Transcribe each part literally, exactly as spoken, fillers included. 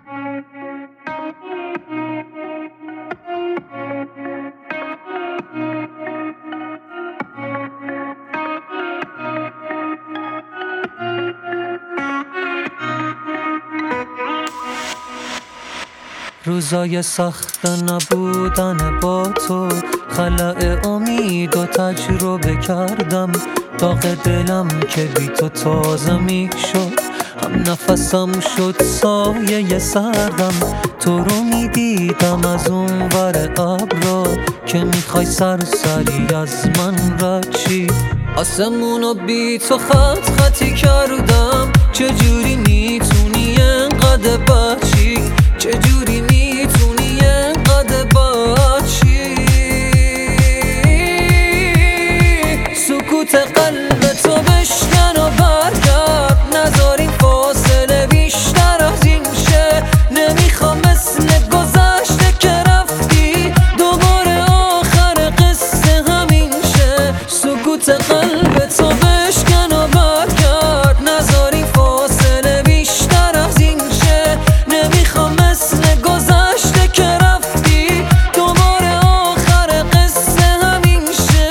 روزای سخت نبودن با تو، خلأ امید و تجربه کردم. داغ دلم که بی تو تازه می شد، هم نفسم شد سایه سردم. تو رو می دیدم از اون ور ابرا که میخوای سرسری از من رد چی. آسمونو بی تو خط خطی کردم. چجوری میتونی انقدر بچی؟ چجوری میتونی انقدر بچی؟ سکوت قلب تو بشکن و برگرد، نذار این فاصله بیشتر از این شه. نمیخوام مثل گذشته که رفتی دوباره آخر قصه همین شه. سکوت قلب تو بشکن و برگرد، نذار این فاصله بیشتر از این شه. نمیخوام مثل گذشته که رفتی دوباره آخر قصه همین شه.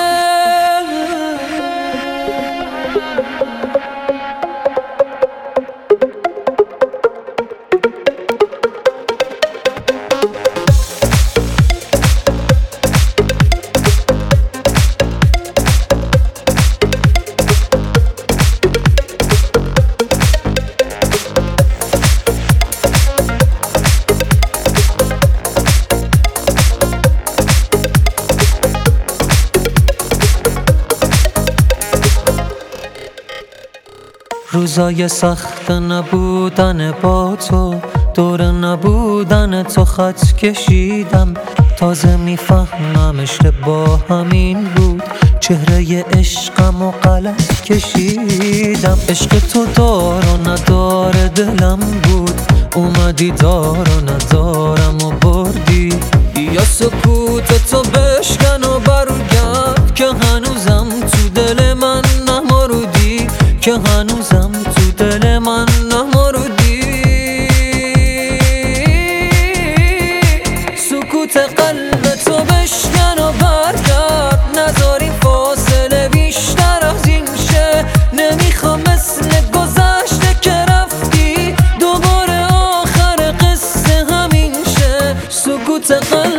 روزای سخت نبودن با تو، دور نبودن تو خط کشیدم. تازه میفهمم اشتباه همین بود، چهره عشقم و غلط کشیدم. عشق تو دار و ندار دلم بود، اومدی دار و ندارم و بردی. یا سکوت تو بشکن و برگرد که هنوزم تو دل من نمردی، که هنوزم تو دل من نمردی. سکوت قلب تو بشکن و برگرد، نذار این فاصله بیشتر از این شه. نمیخوام مثل گذشته که رفتی دوباره آخر قصه همین شه. سکوت قلب